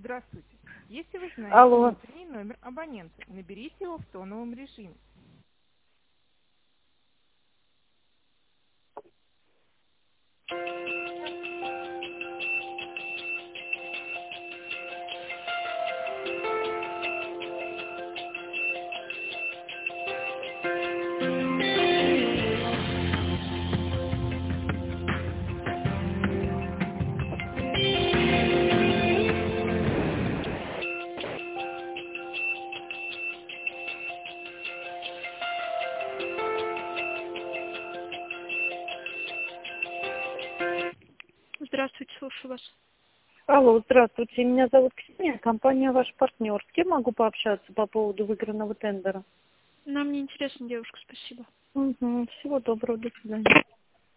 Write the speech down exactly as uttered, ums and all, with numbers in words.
Здравствуйте. Если вы знаете Алло. внутренний номер абонента, наберите его в тоновом режиме. Здравствуйте, слушаю вас. Алло, здравствуйте. Меня зовут Ксения, компания «Ваш партнер». С кем могу пообщаться по поводу выигранного тендера? Нам не интересно, девушка, спасибо. Угу. Всего доброго, до свидания.